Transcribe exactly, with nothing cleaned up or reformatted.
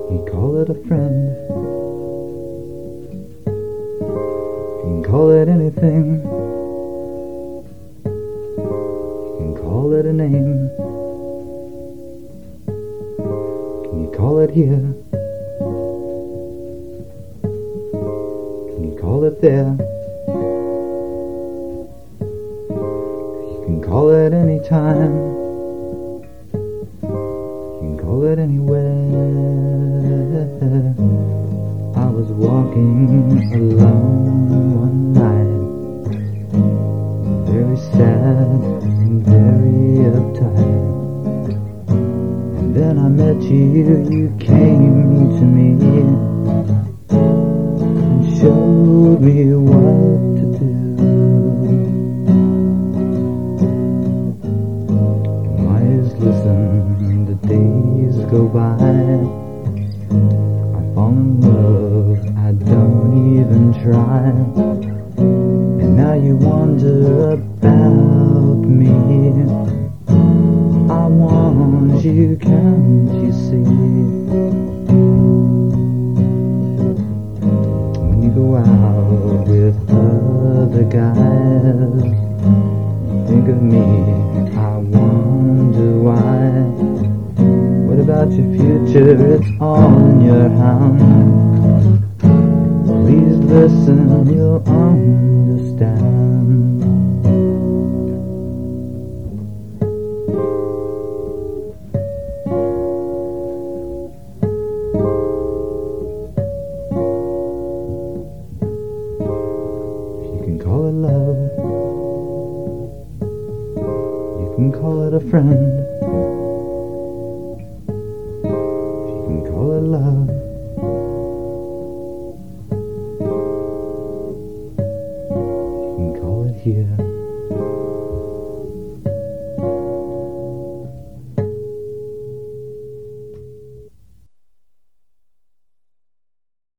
You call it a friend, you can call it anything, you can call it a name. Can you call it here? Can you call it there? You can call it any time, you can call it anywhere. I was walking alone one night, very sad and very uptight. And then I met you, you came to me and showed me what to do. My ears listen, the days go by, I fall in love, I don't even try. And now you wonder about me, I want you, can't you see? When you go out with other guys, you think of me, I wonder why. What about your future? It's all in your hands. Please listen, you'll understand. You can call it love, you can call it a friend, you can call it love, you can call it here.